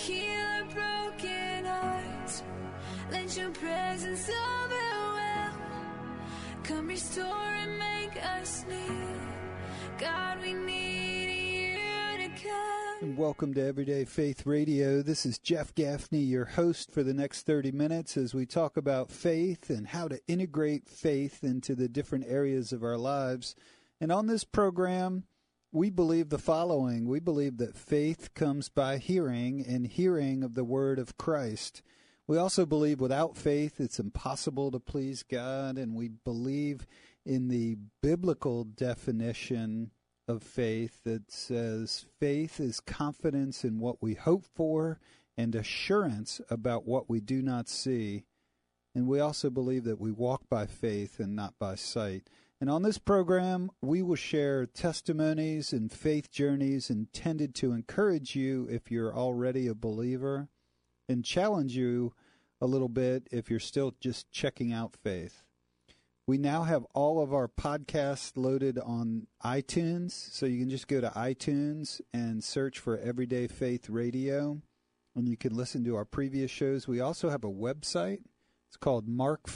heal our broken hearts. Let your presence overwhelm. Come restore and make us new. God, we need you to come. And welcome to Everyday Faith Radio. This is Jeff Gaffney, your host for the next 30 minutes as we talk about faith and how to integrate faith into the different areas of our lives. And on this program, we believe the following. We believe that faith comes by hearing, and hearing of the word of Christ. We also believe without faith it's impossible to please God, and we believe in the biblical definition of faith that says faith is confidence in what we hope for and assurance about what we do not see. And we also believe that we walk by faith and not by sight. And on this program, we will share testimonies and faith journeys intended to encourage you if you're already a believer and challenge you a little bit if you're still just checking out faith. We now have all of our podcasts loaded on iTunes, so you can just go to iTunes and search for Everyday Faith Radio, and you can listen to our previous shows. We also have a website. It's called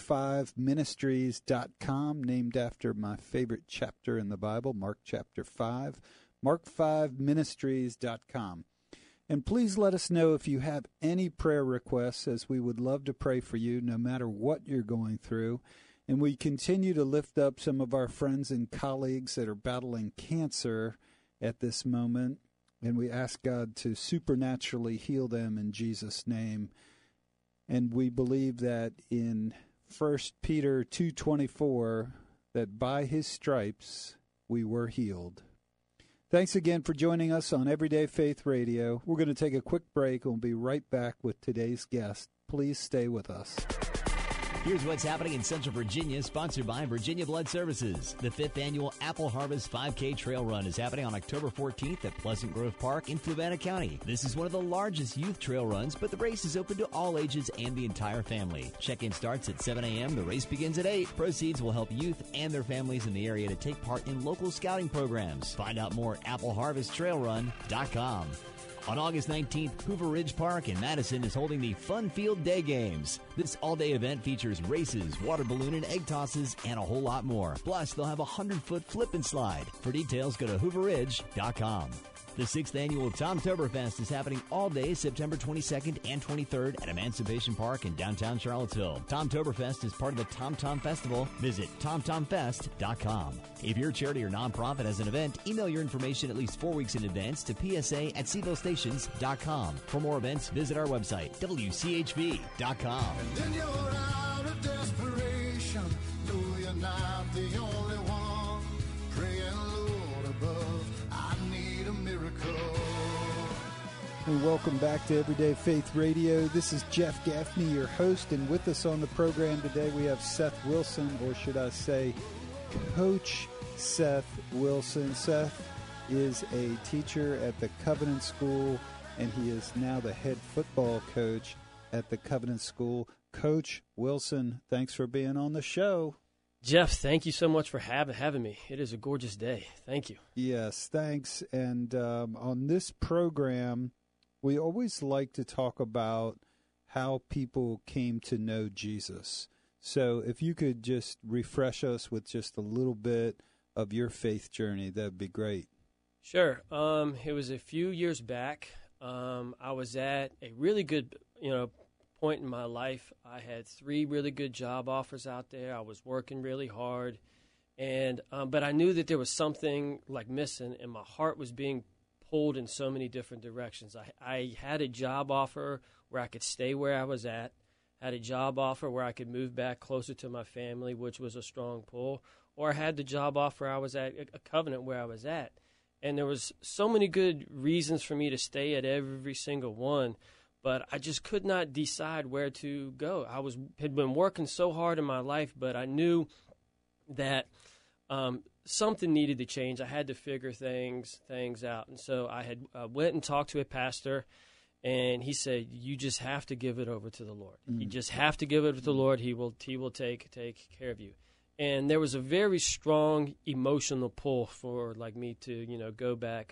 Mark5Ministries.com, named after my favorite chapter in the Bible, Mark chapter 5, Mark5Ministries.com. And please let us know if you have any prayer requests, as we would love to pray for you no matter what you're going through. And we continue to lift up some of our friends and colleagues that are battling cancer at this moment, and we ask God to supernaturally heal them in Jesus' name. And we believe that in 1 Peter 2:24, that by his stripes we were healed. Thanks again for joining us on Everyday Faith Radio. We're going to take a quick break, and we'll be right back with today's guest. Please stay with us. Here's what's happening in Central Virginia, sponsored by Virginia Blood Services. The 5th annual Apple Harvest 5K Trail Run is happening on October 14th at Pleasant Grove Park in Fluvanna County. This is one of the largest youth trail runs, but the race is open to all ages and the entire family. Check-in starts at 7 a.m. The race begins at 8. Proceeds will help youth and their families in the area to take part in local scouting programs. Find out more at appleharvesttrailrun.com. On August 19th, Hoover Ridge Park in Madison is holding the Fun Field Day Games. This all-day event features races, water balloon and egg tosses, and a whole lot more. Plus, they'll have a 100-foot flip and slide. For details, go to hooverridge.com. The 6th annual Tomtoberfest is happening all day September 22nd and 23rd at Emancipation Park in downtown Charlottesville. Tomtoberfest is part of the Tom Tom Festival. Visit TomTomFest.com. If your charity or nonprofit has an event, email your information at least 4 weeks in advance to psa@cvillestations.com. For more events, visit our website, wchb.com. And then you're out of desperation. No, you're not the only one. Praying, Lord above, I need a miracle. And welcome back to Everyday Faith Radio. This is Jeff Gaffney, your host, and with us on the program today we have Seth Wilson, or should I say Coach Seth Wilson. Seth is a teacher at the Covenant School, and he is now the head football coach at the Covenant School. Coach Wilson, thanks for being on the show. Jeff, thank you so much for having me. It is a gorgeous day. Thank you. Yes, thanks. And on this program, we always like to talk about how people came to know Jesus. So if you could just refresh us with just a little bit of your faith journey, that would be great. Sure. It was a few years back. I was at a really good, point in my life. I had 3 really good job offers out there. I was working really hard, and but I knew that there was something like missing, and my heart was being pulled in so many different directions. I had a job offer where I could stay where I was at, had a job offer where I could move back closer to my family, which was a strong pull, or I had the job offer I was at, a Covenant where I was at. And there was so many good reasons for me to stay at every single one, but I just could not decide where to go. Had been working so hard in my life, but I knew that something needed to change. I had to figure things out. And so I had went and talked to a pastor, and he said, you just have to give it over to the Lord. You just have to give it to the Lord. He will take care of you. And there was a very strong emotional pull for me to, go back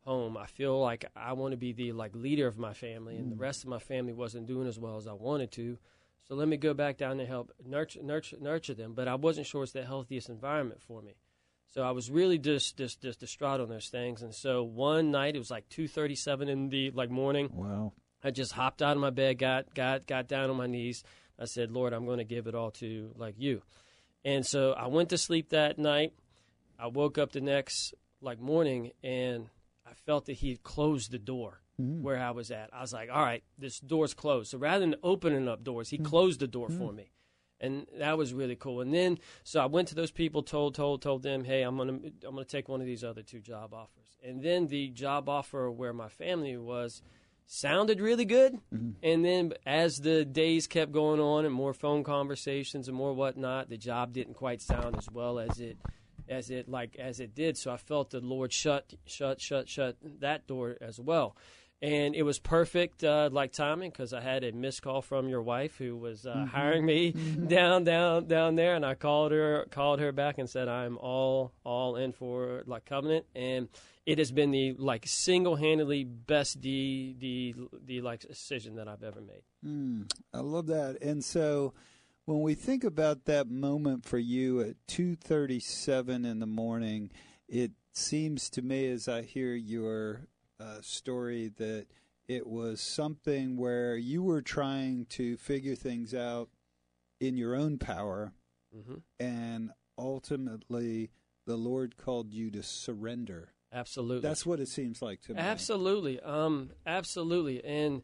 home. I feel like I want to be the leader of my family, and the rest of my family wasn't doing as well as I wanted to. So let me go back down and help nurture them. But I wasn't sure it's the healthiest environment for me. So I was really just distraught on those things. And so one night, it was like 2:37 in the morning. Wow. I just hopped out of my bed, got down on my knees. I said, Lord, I'm going to give it all to you. And so I went to sleep that night. I woke up the next morning, and I felt that he had closed the door where I was at. I was like, all right, this door's closed. So rather than opening up doors, he closed the door for me. And that was really cool. And then, so I went to those people, told them, hey, I'm gonna take one of these other 2 job offers. And then the job offer where my family was sounded really good. And then as the days kept going on and more phone conversations and more whatnot, the job didn't quite sound as well as it did. So I felt the Lord shut that door as well. And it was perfect, timing, because I had a missed call from your wife who was hiring me down there, and I called her back and said I'm all in for covenant, and it has been the single-handedly best decision that I've ever made. I love that. And so when we think about that moment for you at 2:37 in the morning, it seems to me as I hear your story that it was something where you were trying to figure things out in your own power, and ultimately the Lord called you to surrender. Absolutely. That's what it seems like to me. Absolutely. Absolutely. And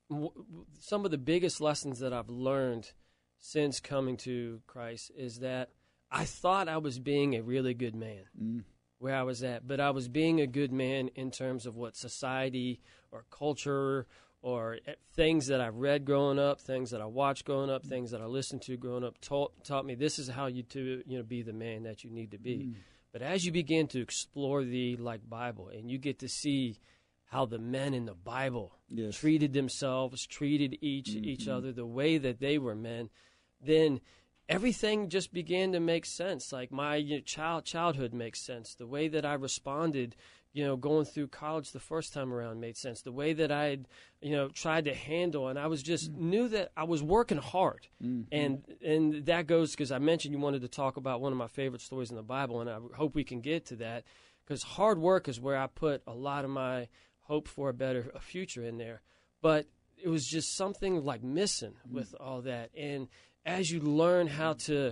some of the biggest lessons that I've learned since coming to Christ is that I thought I was being a really good man. Where I was at, but I was being a good man in terms of what society or culture or things that I read growing up, things that I watched growing up, things that I listened to growing up taught me this is how you be the man that you need to be. But as you begin to explore the Bible and you get to see how the men in the Bible treated themselves, treated each other the way that they were men, then everything just began to make sense. Like my childhood makes sense. The way that I responded, going through college the first time around made sense. The way that I had, tried to handle, and I was just knew that I was working hard. And that goes because I mentioned you wanted to talk about one of my favorite stories in the Bible, and I hope we can get to that because hard work is where I put a lot of my hope for a future in there. But it was just something missing with all that. And as you learn how to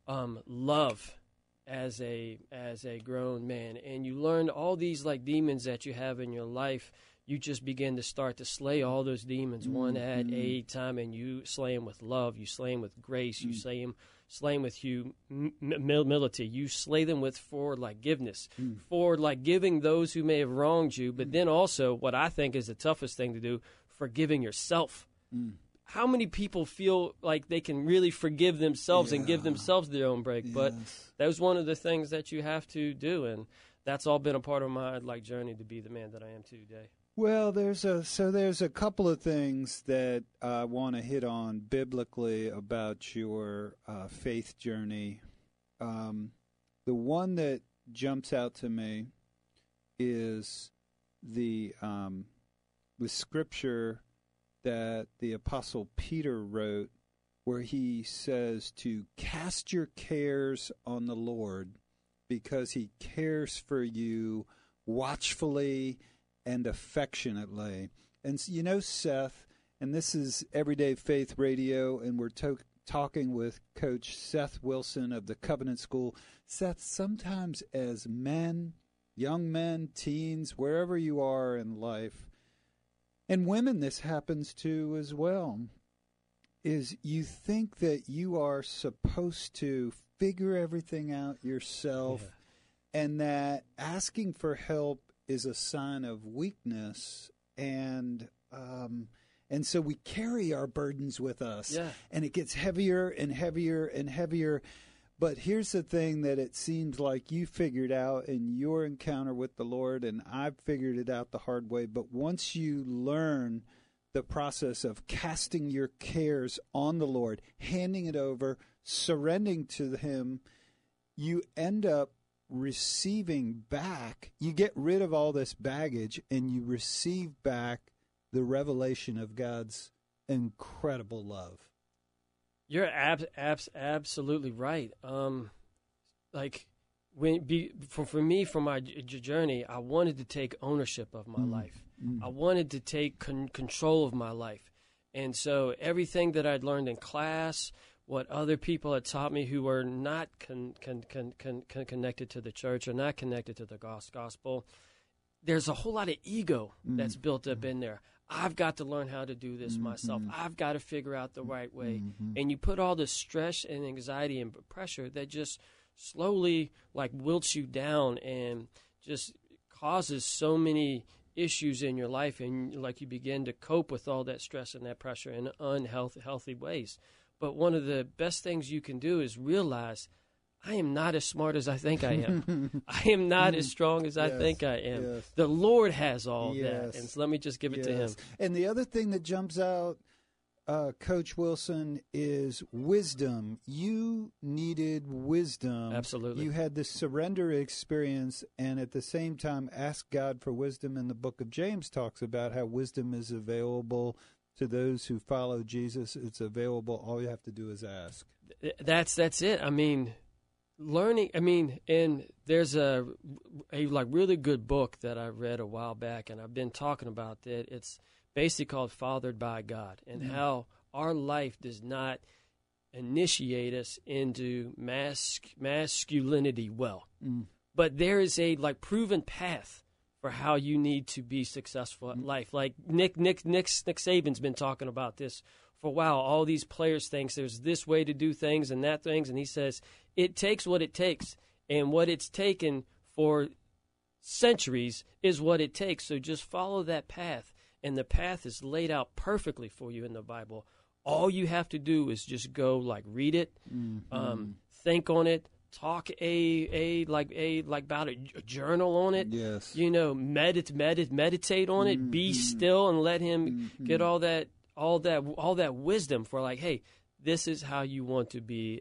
love as a grown man, and you learn all these demons that you have in your life, you just begin to start to slay all those demons one at a time, and you slay them with love, you slay them with grace, you slay them with humility, you slay them with forgiveness, for giving those who may have wronged you, but then also what I think is the toughest thing to do, forgiving yourself. How many people feel like they can really forgive themselves and give themselves their own break? But that was one of the things that you have to do, and that's all been a part of my journey to be the man that I am today. Well, there's a couple of things that I want to hit on biblically about your faith journey. The one that jumps out to me is the scripture that the Apostle Peter wrote, where he says to cast your cares on the Lord because he cares for you watchfully and affectionately. And Seth, and this is Everyday Faith Radio, and we're talking with Coach Seth Wilson of the Covenant School. Seth, sometimes as men, young men, teens, wherever you are in life, and women this happens to as well, is you think that you are supposed to figure everything out yourself, and that asking for help is a sign of weakness, and so we carry our burdens with us, and it gets heavier and heavier and heavier. But here's the thing that it seems like you figured out in your encounter with the Lord, and I've figured it out the hard way. But once you learn the process of casting your cares on the Lord, handing it over, surrendering to Him, you end up receiving back, you get rid of all this baggage and you receive back the revelation of God's incredible love. You're absolutely right. For me, for my journey, I wanted to take ownership of my life. I wanted to take control of my life. And so everything that I'd learned in class, what other people had taught me who were not connected to the church or not connected to the gospel, there's a whole lot of ego that's built up in there. I've got to learn how to do this myself. I've got to figure out the right way. And you put all the stress and anxiety and pressure that just slowly like wilts you down and just causes so many issues in your life, and like you begin to cope with all that stress and that pressure in unhealthy ways. But one of the best things you can do is realize I am not as smart as I think I am. I am not as strong as I think I am. Yes. The Lord has all that, and so let me just give it to Him. And the other thing that jumps out, Coach Wilson, is wisdom. You needed wisdom. Absolutely. You had this surrender experience, and at the same time asked God for wisdom. And the book of James talks about how wisdom is available to those who follow Jesus. It's available. All you have to do is ask. That's it. I mean, learning. I mean, and there's a like really good book that I read a while back, and I've been talking about that. It's basically called Fathered by God, and how our life does not initiate us into masculinity well. But there is a like proven path for how you need to be successful in life. Like Nick Saban's been talking about this for a while. All these players think there's this way to do things and that things, and he says it takes what it takes, and what it's taken for centuries is what it takes. So just follow that path. And the path is laid out perfectly for you in the Bible. All you have to do is just go like read it, think on it, talk about it, journal on it. Yes. You know, meditate on it. Be still and let Him get all that wisdom for like, hey, this is how you want to be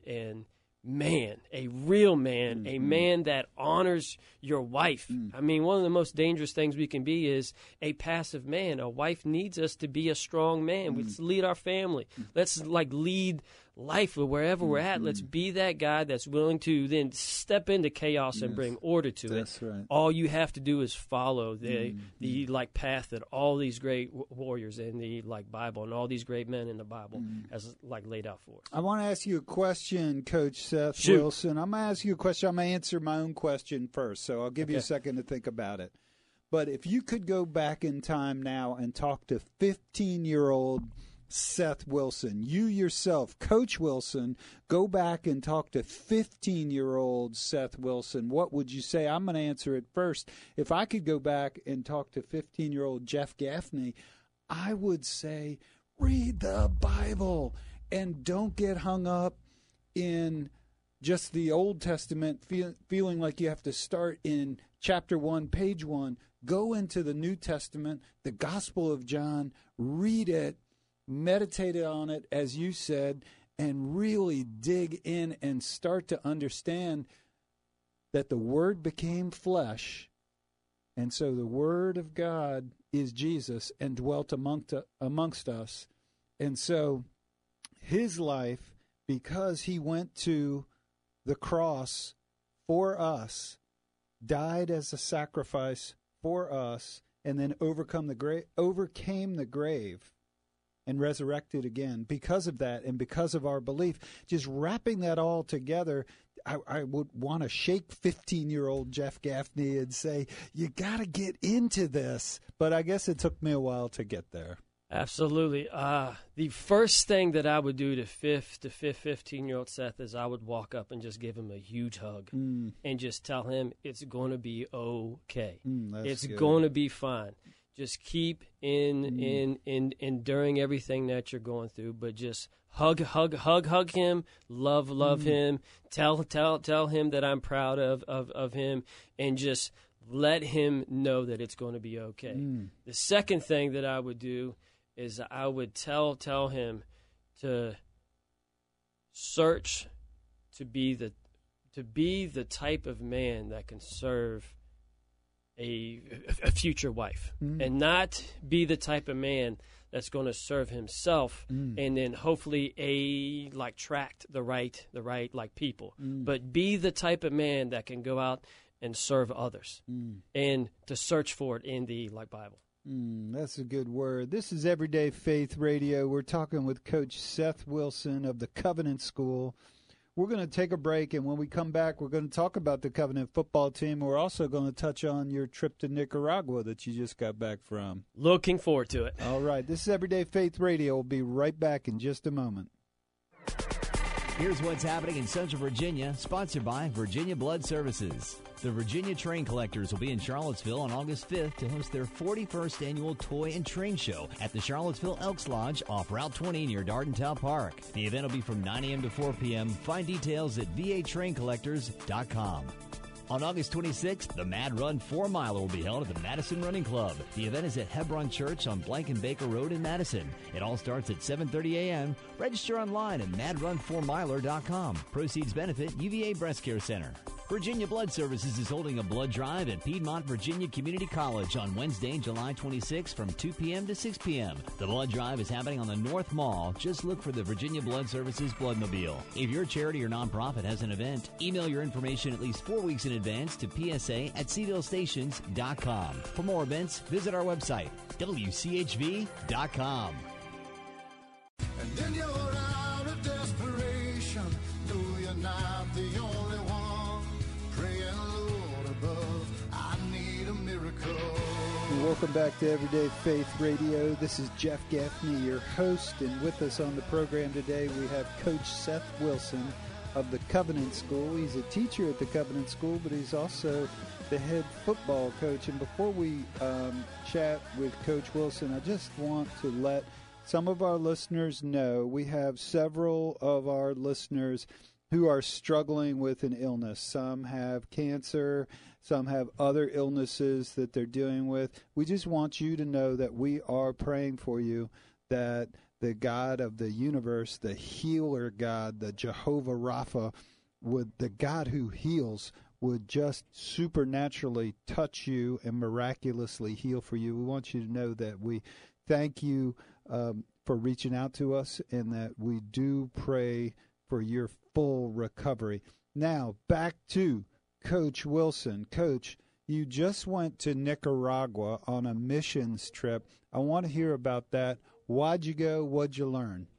a real man, a man that honors your wife. I mean, one of the most dangerous things we can be is a passive man. A wife needs us to be a strong man. Let's lead our family. Let's like lead life wherever we're at. Let's be that guy that's willing to then step into chaos and bring order to That's it. right. All you have to do is follow the like path that all these great warriors in the like Bible and all these great men in the Bible has like laid out for us. I want to ask you a question, Coach Seth Shoot. Wilson. I'm going to ask you a question. I'm going to answer my own question first, so I'll give you a second to think about it. But if you could go back in time now and talk to 15-year-old Seth Wilson, you yourself, Coach Wilson, go back and talk to 15-year-old Seth Wilson, what would you say? I'm going to answer it first. If I could go back and talk to 15-year-old Jeff Gaffney, I would say read the Bible and don't get hung up in just the Old Testament, feeling like you have to start in chapter 1, page 1. Go into the New Testament, the Gospel of John, read it, meditate on it, as you said, and really dig in and start to understand that the Word became flesh. And so the Word of God is Jesus and dwelt amongst us. And so His life, because He went to the cross for us, died as a sacrifice for us, and then overcame the grave and resurrected again because of that and because of our belief. Just wrapping that all together, I would want to shake 15-year-old Jeff Gaffney and say, you got to get into this. But I guess it took me a while to get there. Absolutely. The first thing that I would do to 15-year-old Seth is I would walk up and just give him a huge hug and just tell him it's going to be okay. It's going to be fine. Just keep enduring everything that you're going through, but just hug him, love him, tell him that I'm proud of him, and just let him know that it's going to be okay. The second thing that I would do is I would tell him to search to to be the type of man that can serve a future wife, and not be the type of man that's going to serve himself and then hopefully tract the right like people, but be the type of man that can go out and serve others and to search for it in the Bible. That's a good word. This is Everyday Faith Radio. We're talking with Coach Seth Wilson of the Covenant School. We're going to take a break, and when we come back, we're going to talk about the Covenant football team. We're also going to touch on your trip to Nicaragua that you just got back from. Looking forward to it. All right. This is Everyday Faith Radio. We'll be right back in just a moment. Here's what's happening in Central Virginia, sponsored by Virginia Blood Services. The Virginia Train Collectors will be in Charlottesville on August 5th to host their 41st annual Toy and Train Show at the Charlottesville Elks Lodge off Route 20 near Dardentown Park. The event will be from 9 a.m. to 4 p.m. Find details at vatraincollectors.com. On August 26th, the Mad Run 4-miler will be held at the Madison Running Club. The event is at Hebron Church on Blankenbaker Road in Madison. It all starts at 7:30 a.m. Register online at madrun4miler.com. Proceeds benefit UVA Breast Care Center. Virginia Blood Services is holding a blood drive at Piedmont Virginia Community College on Wednesday, July 26 from 2 p.m. to 6 p.m. The blood drive is happening on the North Mall. Just look for the Virginia Blood Services Bloodmobile. If your charity or nonprofit has an event, email your information at least 4 weeks in advance to psa@cvillestations.com. For more events, visit our website, wchv.com. And then you're out of desperation. No, you're not the only one. Praying, Lord above, I need a miracle. Welcome back to Everyday Faith Radio. This is Jeff Gaffney, your host, and with us on the program today we have Coach Seth Wilson of the Covenant School. He's a teacher at the Covenant School, but he's also the head football coach. And before we chat with Coach Wilson, I just want to let some of our listeners know we have several of our listeners who are struggling with an illness. Some have cancer, some have other illnesses that they're dealing with. We just want you to know that we are praying for you, that the God of the universe, the healer God, the Jehovah Rapha, the God who heals, would just supernaturally touch you and miraculously heal for you. We want you to know that we thank you for reaching out to us, and that we do pray for your full recovery. Now, back to Coach Wilson. Coach, you just went to Nicaragua on a missions trip. I want to hear about that. Why'd you go? What'd you learn?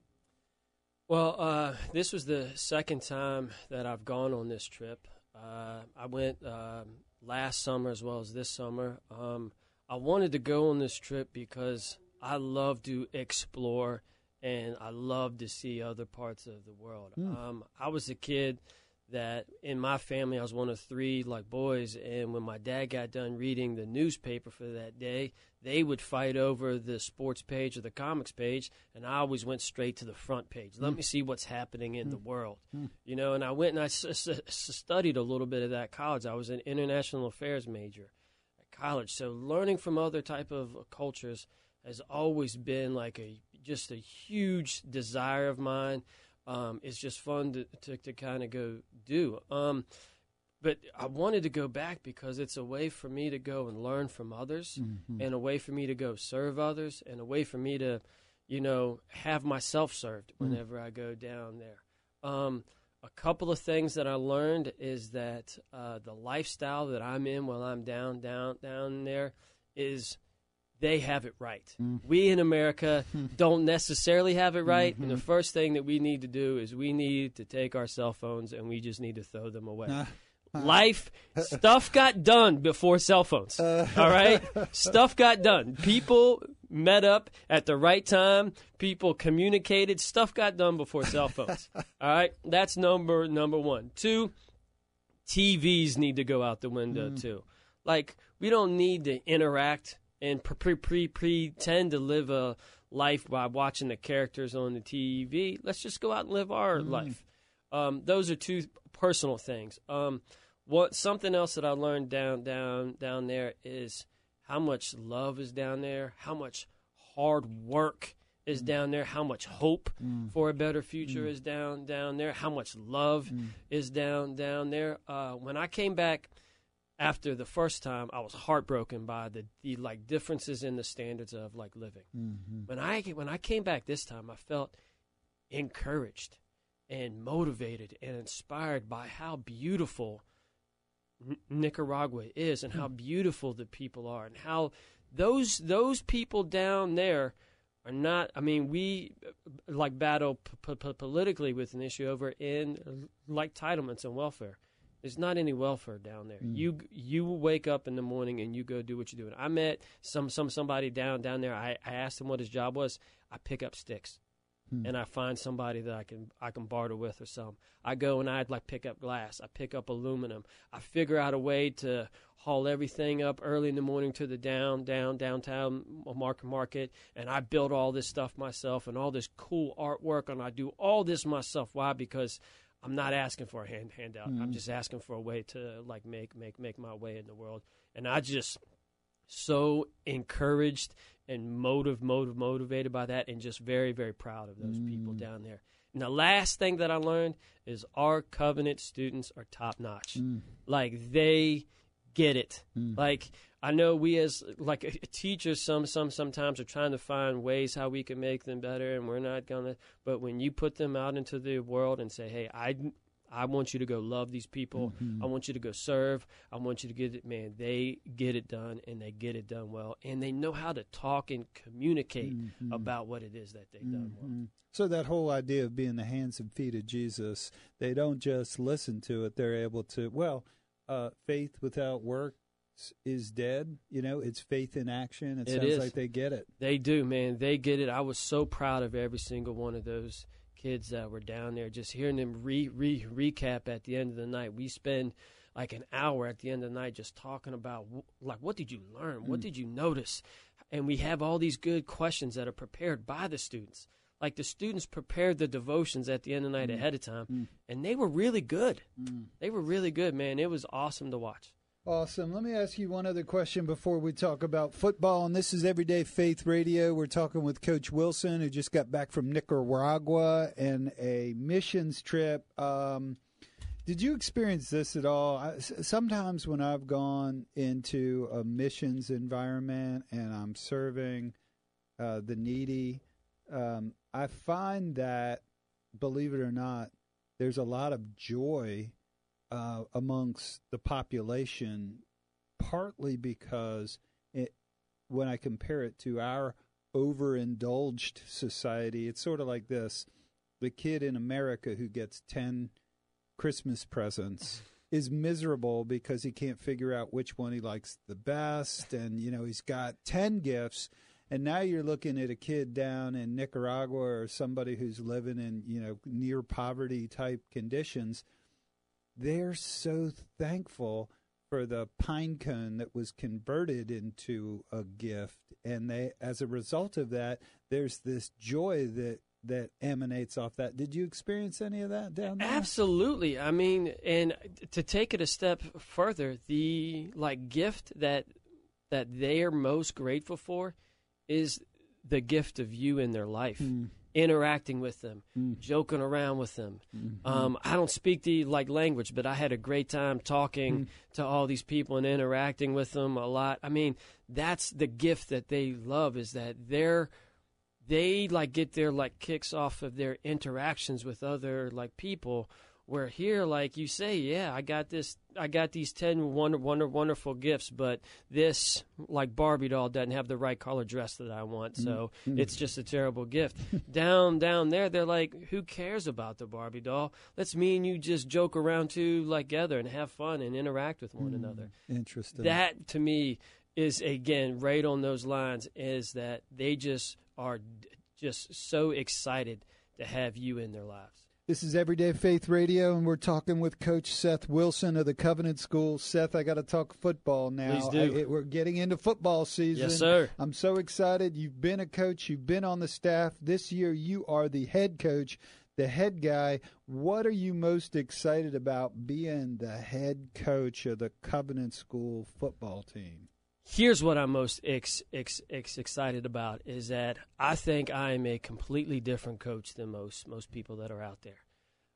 Well, this was the second time that I've gone on this trip. I went last summer as well as this summer. I wanted to go on this trip because I love to explore and I love to see other parts of the world. I was a kid that in my family I was one of three boys, and when my dad got done reading the newspaper for that day, they would fight over the sports page or the comics page, and I always went straight to the front page. Let me see what's happening in the world. And I went and I studied a little bit of that at college. I was an international affairs major at college, so learning from other type of cultures has always been just a huge desire of mine. It's just fun to kind of go do. But I wanted to go back because it's a way for me to go and learn from others, and a way for me to go serve others, and a way for me to, have myself served whenever I go down there. A couple of things that I learned is that the lifestyle that I'm in while I'm down there is they have it right. We in America don't necessarily have it right, and the first thing that we need to do is we need to take our cell phones and we just need to throw them away. Stuff got done before cell phones, all right? Stuff got done. People met up at the right time. People communicated. Stuff got done before cell phones, all right? That's number one. 2, TVs need to go out the window, too. We don't need to interact and pretend to live a life by watching the characters on the TV. Let's just go out and live our life. Those are 2 personal things. Something else that I learned down there is how much love is down there, how much hard work is down there, how much hope for a better future is down there, how much love is down there. When I came back after the first time, I was heartbroken by the like differences in the standards of like living. When I came back this time, I felt encouraged and motivated and inspired by how beautiful Nicaragua is and how beautiful the people are and how those people down there are not. I mean, we like battle politically with an issue over in like entitlements and welfare. There's not any welfare down there. You wake up in the morning and you go do what you're doing. I met somebody down there. I asked him what his job was. I pick up sticks. And I find somebody that I can barter with or something. I go and I'd like pick up glass. I pick up aluminum. I figure out a way to haul everything up early in the morning to the downtown market, and I build all this stuff myself and all this cool artwork, and I do all this myself. Why? Because I'm not asking for a handout. I'm just asking for a way to like make my way in the world, and I just so encouraged and motivated by that, and just very, very proud of those people down there. And the last thing that I learned is our Covenant students are top notch. Like they get it. Like I know we as like teachers sometimes are trying to find ways how we can make them better, and we're not gonna. But when you put them out into the world and say, "Hey, I want you to go love these people. I want you to go serve. I want you to get it." Man, they get it done, and they get it done well. And they know how to talk and communicate about what it is that they've done well. So that whole idea of being the hands and feet of Jesus, they don't just listen to it. They're able to, faith without works is dead. You know, it's faith in action. It sounds like they get it. They do, man. They get it. I was so proud of every single one of those kids that were down there, just hearing them recap at the end of the night. We spend like an hour at the end of the night just talking about like, what did you learn? What did you notice? And we have all these good questions that are prepared by the students. Like the students prepared the devotions at the end of the night ahead of time, and they were really good. They were really good, man. It was awesome to watch. Awesome. Let me ask you one other question before we talk about football. And this is Everyday Faith Radio. We're talking with Coach Wilson, who just got back from Nicaragua and a missions trip. Did you experience this at all? Sometimes when I've gone into a missions environment and I'm serving the needy, I find that, believe it or not, there's a lot of joy amongst the population, partly because when I compare it to our overindulged society, it's sort of like this. The kid in America who gets 10 Christmas presents is miserable because he can't figure out which one he likes the best, and, you know, he's got 10 gifts. And now you're looking at a kid down in Nicaragua or somebody who's living in, you know, near poverty type conditions. They're so thankful for the pine cone that was converted into a gift. And they, as a result of that, there's this joy that emanates off that. Did you experience any of that down there? Absolutely. I mean, and to take it a step further, the gift that they are most grateful for is the gift of you in their life. Interacting with them, joking around with them. I don't speak the language, but I had a great time talking to all these people and interacting with them a lot. I mean, that's the gift that they love, is that they get their kicks off of their interactions with other people. Where here, like you say, yeah, I got these 10 wonderful gifts, but this Barbie doll doesn't have the right color dress that I want, so it's just a terrible gift. Down there, they're like, who cares about the Barbie doll? Let's me and you just joke around together and have fun and interact with one another. Interesting. That to me is, again, right on those lines, is that they just are just so excited to have you in their lives. This is Everyday Faith Radio, and we're talking with Coach Seth Wilson of the Covenant School. Seth, I got to talk football now. Please do. We're getting into football season. Yes, sir. I'm so excited. You've been a coach. You've been on the staff. This year, you are the head coach, the head guy. What are you most excited about being the head coach of the Covenant School football team? Here's what I'm most excited about is that I think I am a completely different coach than most people that are out there.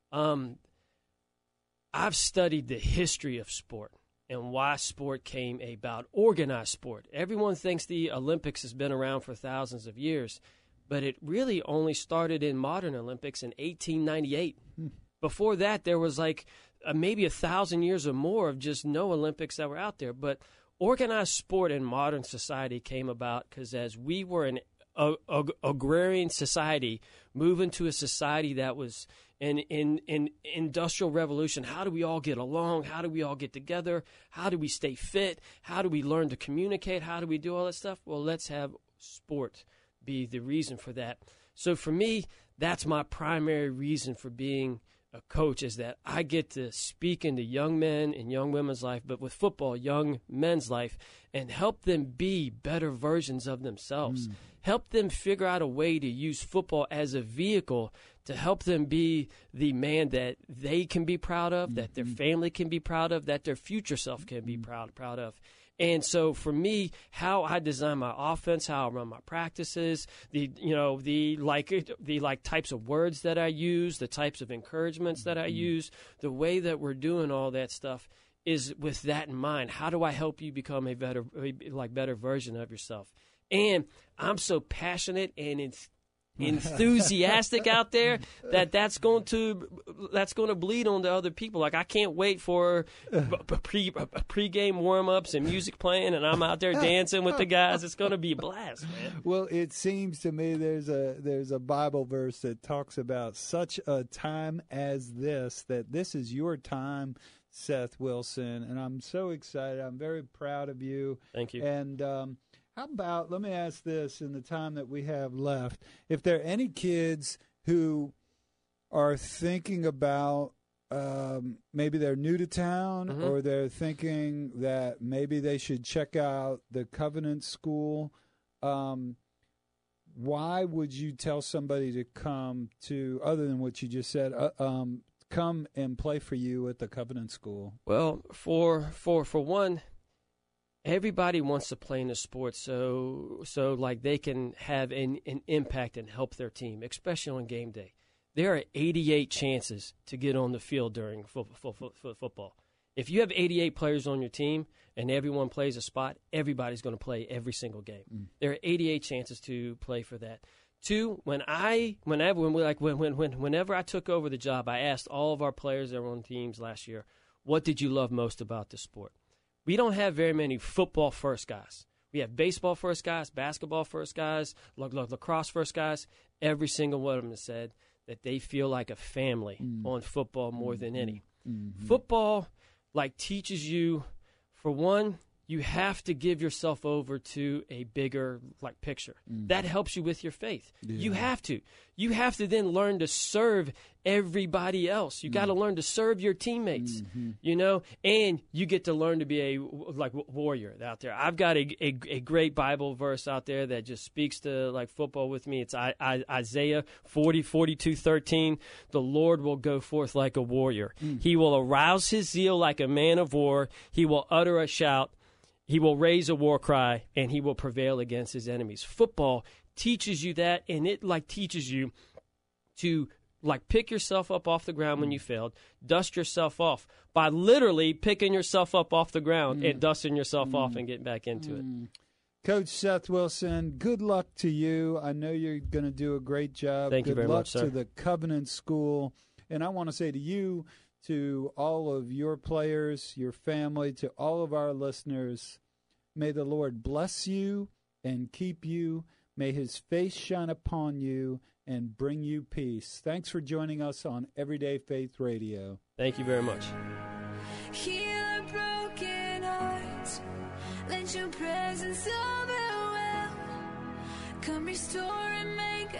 I've studied the history of sport and why sport came about, organized sport. Everyone thinks the Olympics has been around for thousands of years, but it really only started in modern Olympics in 1898. Before that, there was like maybe 1,000 years or more of just no Olympics that were out there. But organized sport in modern society came about because as we were an agrarian society, moving to a society that was in industrial revolution. How do we all get along? How do we all get together? How do we stay fit? How do we learn to communicate? How do we do all that stuff? Well, let's have sport be the reason for that. So for me, that's my primary reason for being a coach, is that I get to speak into young men and young women's life, but with football, young men's life, and help them be better versions of themselves. Help them figure out a way to use football as a vehicle to help them be the man that they can be proud of, that their family can be proud of, that their future self can be proud of. And so for me, how I design my offense, how I run my practices, the types of words that I use, the types of encouragements that I use, the way that we're doing all that stuff is with that in mind. How do I help you become a better version of yourself? And I'm so passionate and enthusiastic out there that's going to bleed on to other people. Like, I can't wait for pre-game warm-ups and music playing, and I'm out there dancing with the guys. It's going to be a blast, man. Well, it seems to me there's a Bible verse that talks about such a time as this, that this is your time, Seth Wilson, and I'm so excited. I'm very proud of you. Thank you. And how about, let me ask this in the time that we have left, if there are any kids who are thinking about maybe they're new to town or they're thinking that maybe they should check out the Covenant School, why would you tell somebody to come to, other than what you just said, come and play for you at the Covenant School? Well, for one, everybody wants to play in a sport so like they can have an impact and help their team, especially on game day. There are 88 chances to get on the field during football. If you have 88 players on your team and everyone plays a spot, everybody's going to play every single game. There are 88 chances to play for that. Two, whenever I took over the job, I asked all of our players that were on teams last year, what did you love most about the sport? We don't have very many football first guys. We have baseball first guys, basketball first guys, lacrosse first guys. Every single one of them has said that they feel like a family on football more than any. Football teaches you, for one, you have to give yourself over to a bigger picture. That helps you with your faith. Yeah. You have to. You have to then learn to serve everybody else. You got to learn to serve your teammates, and you get to learn to be a warrior out there. I've got a great Bible verse out there that just speaks to football with me. It's Isaiah 40:42-13. The Lord will go forth like a warrior. He will arouse his zeal like a man of war. He will utter a shout. He will raise a war cry, and he will prevail against his enemies. Football teaches you that, and it teaches you to pick yourself up off the ground when you failed, dust yourself off by literally picking yourself up off the ground and dusting yourself off and getting back into it. Coach Seth Wilson, good luck to you. I know you're going to do a great job. Thank you very much, sir. Good luck to the Covenant School. And I want to say to you, to all of your players, your family, to all of our listeners, may the Lord bless you and keep you. May his face shine upon you and bring you peace. Thanks for joining us on Everyday Faith Radio. Thank you very much. Heal our broken hearts. Let your presence overwhelm. Come restore and make